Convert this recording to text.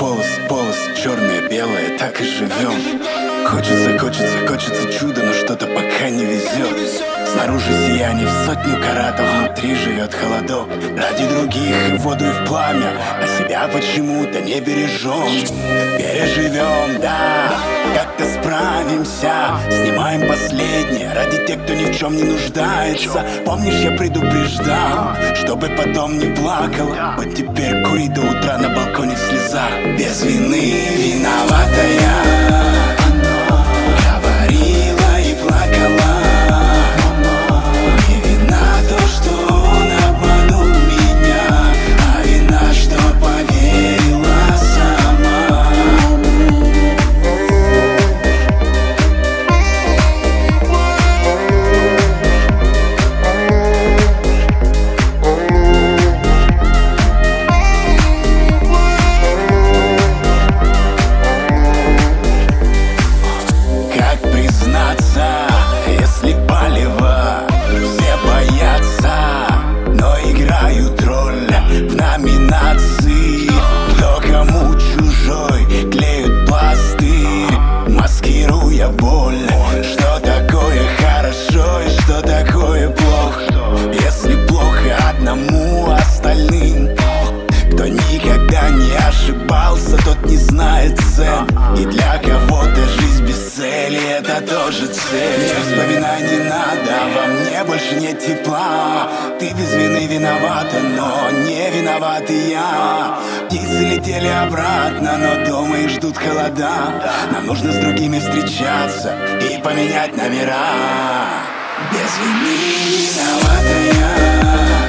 полосы, черное, белое, так и живем. Хочется чудо, но что-то пока не везет. Снаружи сияние в 100 каратов, внутри живет холодок. Ради других и в воду, и в пламя, а себя почему-то не бережем. Переживем, да, как-то справимся. Снимаем последнее ради тех, кто ни в чем не нуждается. Помнишь, я предупреждал, чтобы потом не плакала. Вот теперь кури до утра на балконе в слезах. Без вины виноватая говорила и плакала. Не вина то, что он обманул меня, а вина, что поверила сама. Как признаться, если палево все боятся, но играют роль в номинации. Кто кому чужой, клеют пластырь, маскируя боль. Что такое хорошо и что такое плохо? Если плохо одному, остальным. Кто никогда не ошибался, тот не знает цен. И для кого-то жизнь без цели — это тоже цель. Не вспоминай, не надо, во мне больше нет тепла. Ты без вины виновата, но не виноват и я. Птицы летели обратно, но дома их ждут холода. Нам нужно с другими встречаться и поменять номера. Без вины виноватая